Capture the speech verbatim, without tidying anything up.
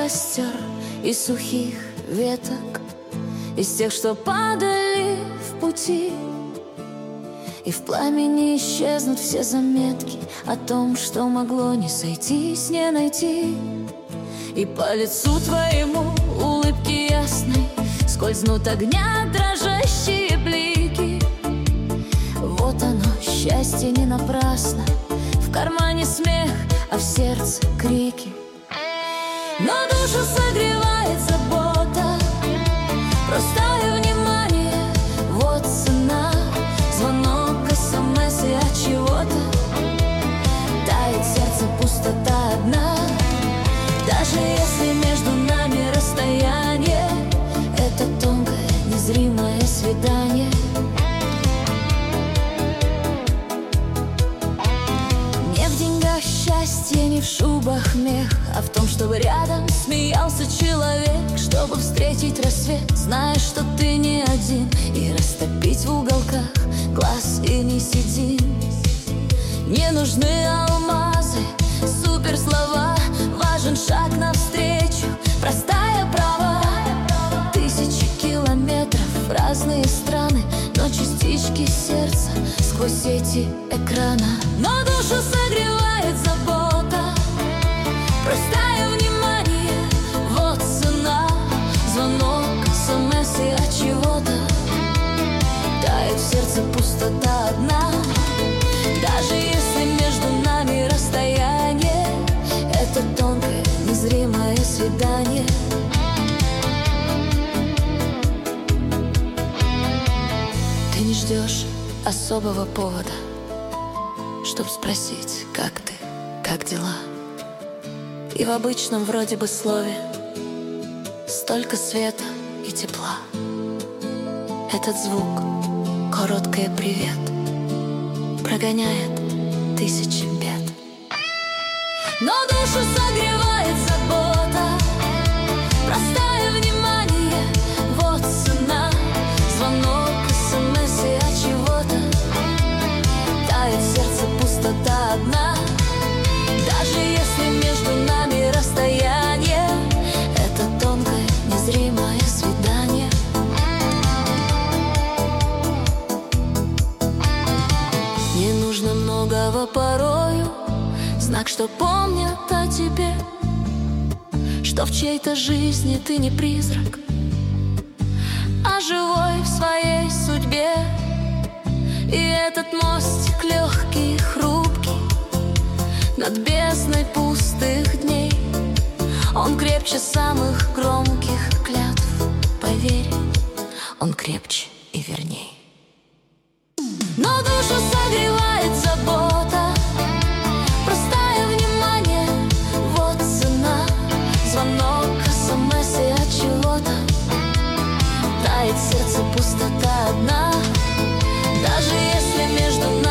костер из сухих веток, из тех, что падали в пути. И в пламени исчезнут все заметки о том, что могло не сойтись, не найти. И по лицу твоему улыбки ясной скользнут огня дрожащие блики. Вот оно, счастье не напрасно. В кармане смех, а в сердце крики. Но душу согревает забота, простое внимание, вот цена. Звонок, смс и от чего-то тает сердце, пустота одна. Даже если между нами расстояние, это тонкое, незримое свидание. Не в деньгах счастье, не в шубах мех, а в том, чтобы рядом смеялся человек, чтобы встретить рассвет, зная, что ты не один, и растопить в уголках глаз и не сиди. Не нужны алмазы, суперслова, важен шаг навстречу, простая права. Тысячи километров в разные страны, но частички сердца сквозь эти экрана. Но душу согревает забота, простое внимание, вот цена. Звонок, смс и от чего-то тает в сердце, пустота одна. Даже если между нами расстояние, это тонкое, незримое свидание. Ты не ждешь особого повода, чтоб спросить, как ты, как дела. И в обычном вроде бы слове столько света и тепла. Этот звук, короткое привет, прогоняет тысячи бед. Но душу согревает забота, простое внимание, вот цена. Звонок, смс и от чего-то тает сердце, пустота одна. Даже если между нами расстояние, это тонкое, незримое свидание. Не нужно многого порою, знак, что помнят о тебе, что в чьей-то жизни ты не призрак, а живой в своей судьбе. И этот мостик легкий, хрупкий, над бездной пустых дней, он крепче самых громких клятв, поверь, он крепче и верней. Но душу согревает забота, простое внимание, вот цена. Звонок, смс и от чего-то тает сердце, пустота одна. Даже если между